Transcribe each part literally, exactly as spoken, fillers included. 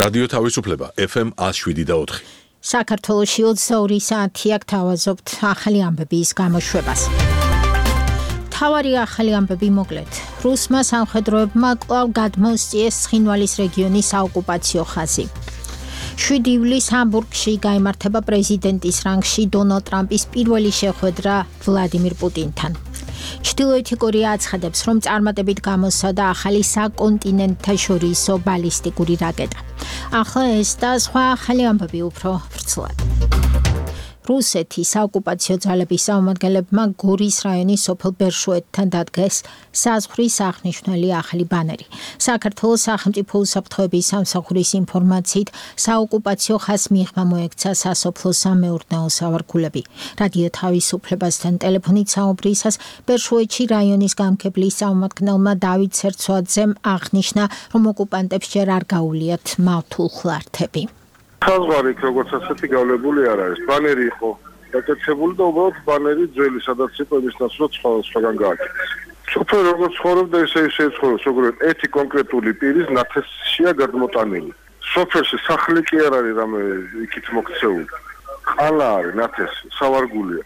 რადიო თავისუფლება ეფ ემ one oh seven point four. საქართველოში ოცდაორი საათი აქ თავაზობთ ახალი ამბების გამოშვებას. თავარი ახალი ამბები მოკლედ. რუსმა სამხედროებმა კვლავ გადმოუსწიეს ცხინვალის რეგიონის საოკუპაციო ხაზი. შვიდი ივლისს ჰამბურგში გაიმართება პრეზიდენტის რანგში დონალდ ტრამპის პირველი შეხვედრა ვლადიმირ პუტინთან. ჩრდილოეთი კორეა აცხადებს, რომ წარმატებით გამოსცადა ახალი საკონტინენტთაშორისო ბალისტიკური რაკეტა. ახლა ეს და სხვა ახალი ამბები უფრო ვრცლად. რუსეთის საოკუპაციო ძალების წარმომადგენლებმა გორის რაიონის სოფელ ბერშუეთთან დადგეს საზღვრის აღნიშნული ახალი ბანერი. საქართველოს სახელმწიფო უსაფრთხოების სამსახურის ინფორმაციით, საოკუპაციო ხაზს მიღმა მოექცა სასოფლო სამეურნეო სავარგულები. რადიო თავისუფლებასთან ტელეფონით საუბრისას ბერშუეთში რაიონის გამგებლის წარმომადგენელმა დავით სერცვაძემ აღნიშნა, რომ ოკუპანტებს ჯერ არ გაუვლიათ მავთულ ხლართები. საზღვარი როგორც ასეთი გავლებული არ არის. ბანერი იყო დაკეთებული და უბრალოდ ბანერი ძველი, სადაც იყო იმის ნაცვლად სხვა სხვაგან გააკეთეს. სოფელი როგორც ცხოვრობდა, ისე ისე ცხოვრობს, როგორც ერთი კონკრეტული პირის ნათესშია გადმოტანილი. სოფელში სახლი კი არ არის რამე იქით მოქცეული. ყალა არის ნათესი, სავარგულია.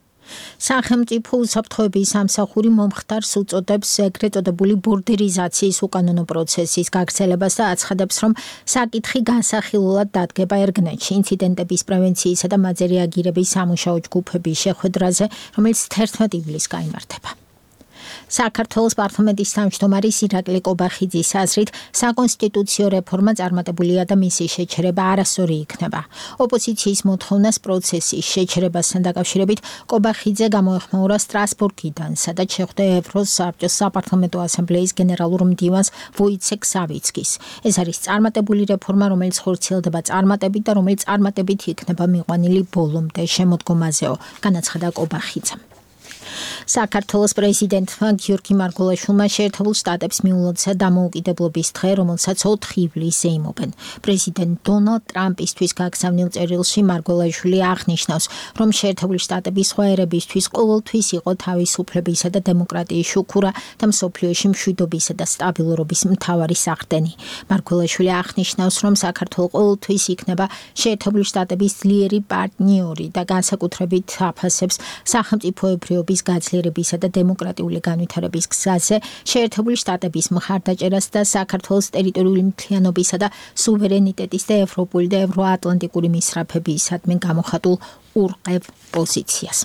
სახელმწიფო უსაფრთხოების სამსახური მომხდარს უწოდებს ეგრეთ წოდებული ბორდერიზაციის უკანონო პროცესის გაგრძელებას და აცხადებს, რომ საკითხი განსახილულად დადგება ერგნეთში ინციდენტების პრევენციისა და მათზე რეაგირების სამუშაო ჯგუფების შეხვედრაზე, რომელიც თერთმეტ ივლისს გაიმართება. საქართველოს პარლამენტის თავმჯდომარის ირაკლი კობახიძის აზრით, საკონსტიტუციო რეფორმა წარმატებულია და მისი შეჩერება არასწორი იქნება. ოპოზიციის მოთხოვნას პროცესის შეჩერებასთან დაკავშირებით კობახიძე გამოეხმაურა სტრასბურგიდან, სადაც შეხვდა ევროსაბჭოს საპარლამენტო ასამბლეის გენერალურ მდივანს ვოიცეკ სავიცკის. ეს არის წარმატებული რეფორმა, რომელიც ხორციელდება წარმატებით და რომელიც წარმატებით იქნება მიყვანილი ბოლომდე შემოდგომაზეო, განაცხადა კობახიძემ. საქართველოს პრეზიდენტმა გიორგი მარგველაშვილმა შეერთებულ შტატებს მიულოცა დამოუკიდებლობის დღე, რომელსაც ოთხი ივლისს ეიმობენ. პრეზიდენტ დონალდ ტრამპისთვის გაგზავნილ წერილში მარგველაშვილი აღნიშნავს, რომ შეერთებული შტატები სხვა ერებისთვის ყოველთვის იყო თავისუფლებისა და დემოკრატიის შუქურა და მსოფლიოში მშვიდობისა და სტაბილურობის მთავარი საყრდენი. მარგველაშვილი აღნიშნავს, რომ საქართველო ყოველთვის იქნება შეერთებული შტატების ძლიერი პარტნიორი და განსაკუთრებით აფასებს სახელმწიფოებრიობის გაძლიერებისა და დემოკრატიული განვითარების გზაზე შეერთებული შტატების მხარდაჭერას და საქართველოს ტერიტორიული მთლიანობისა და სუვერენიტეტის და ევროპული და ევროატლანტიკური მისწრაფებისადმი გამოხატულ ურყევ პოზიციას.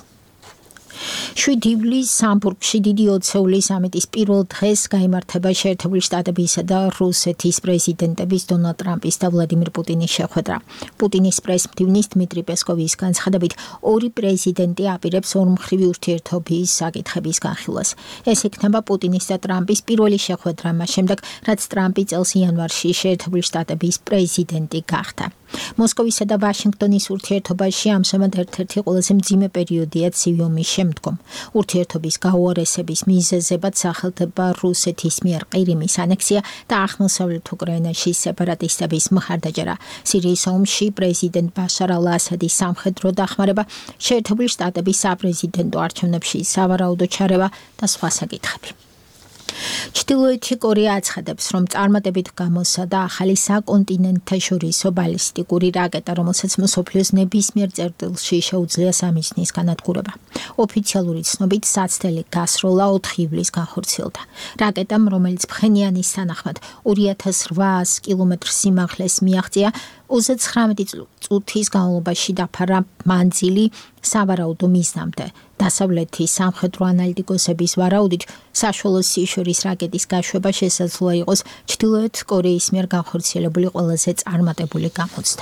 შვიდი ივლისს ჰამბურგში დიდი ოცეული სამიტის პირველ დღეს გაიმართება შეერთებული შტატებისა და რუსეთის პრეზიდენტების დონალდ ტრამპის და ვლადიმირ პუტინის შეხვედრა. პუტინის პრესმდივნის დმიტრი პესკოვის განცხადებით, ორი პრეზიდენტი აპირებს ორმხრივი ურთიერთობის საკითხების განხილვას. ეს იქნება პუტინის და ტრამპის პირველი შეხვედრა მას შემდეგ, რაც ტრამპი წელს იანვარში შეერთებული შტატების პრეზიდენტი გახდა. მოსკოვისა და ვაშინგტონის ურთიერთობაში ამჟამად ერთ-ერთი ყველაზე მძიმე პერიოდია ცივი ომის შემდგომ. ურთიერთობის გაუარესების მიზეზებად სახელდება რუსეთის მიერ ყირიმის ანექსია და აღმოსავლეთ უკრაინაში სეპარატისტების მხარდაჭერა. სირიის ომში პრეზიდენტ ბაშარ ალ-ასადის სამხედრო დახმარება, შეერთებული შტატების საპრეზიდენტო არჩევნებში სავარაუდო ჩარევა და სხვა საკითხები. ჩრდილოეთი კორეა აცხადებს, რომ წარმატებით გამოსცადა ახალი საკონტინენტთაშორისო ბალისტიკური რაკეტა, რომელსაც მსოფლიოს ნებისმიერ წერტილში შეუძლია სამიზნის განადგურება. ოფიციალური ცნობით საცდელი გასროლა ოთხი ივლისს განხორციელდა. რაკეტამ, რომელიც ფხენიანის თანახმად ორი ათას რვაას კილომეტრ სიმაღლეს მიაღწია, ოცდათხრამეტი წუთის განმავლობაში დაფარა მანძილი სავარაუდო მიზნამდე. დასავლეთის სამხედრო ანალიტიკოსების ვარაუდით, საშუალო სიშვერის რაკეტის გაშვება შესაძლოა იყოს ჩრდილოეთ კორეის მიერ განხორციელებული ყველაზე წარმატებული გამოცდა.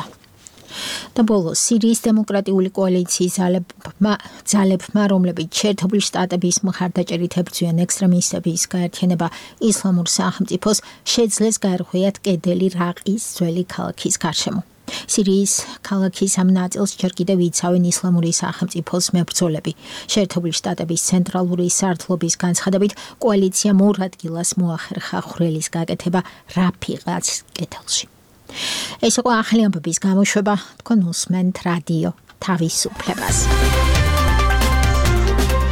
და ბოლოს, სირიის დემოკრატიული კოალიციის ძალებმა, ძალებმა, რომლებიც შეერთებული შტატების მხარდაჭერით ებრძვიან ექსტრემისტების გაერთიანება ისლამურ სახელმწიფოს, შეძლეს გაერღვიათ კედელი რაყის ძველი ქალაქის გარშემო. სირიის ქალაქის ამ ნაწილს ჯერ კიდევ იცავენ ისლამური სახელმწიფოს მებრძოლები. შეერთებული შტატების ცენტრალური სარდლობის განცხადებით, კოალიციამ ორ ადგილას მოახერხა ხვრელის გაკეთება რაფიღას კედელში. ეს იყო ახალი ამბების გამოშვება, თქვენ უსმენთ რადიო თავისუფლებას.